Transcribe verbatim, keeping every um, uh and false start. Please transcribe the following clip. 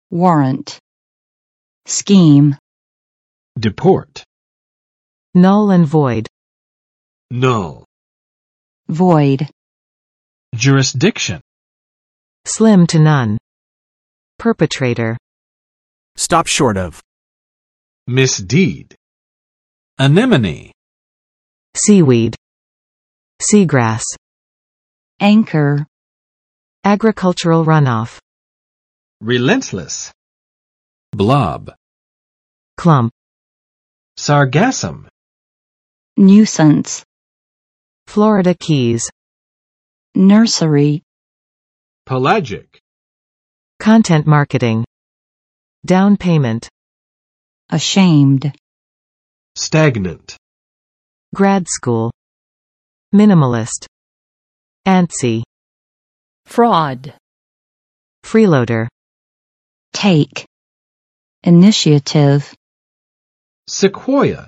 warrant, scheme, deport, null and void, null, void, jurisdiction, slim to none, perpetrator, Stop short of. misdeed, anemone, seaweed, seagrass, anchor, agricultural runoff, relentless, blob, clump, sargassum, nuisance, Florida Keys, nursery, pelagic, content marketing, down payment, ashamed, stagnant, grad school, minimalist, antsy, fraud, freeloader, take, initiative, sequoia,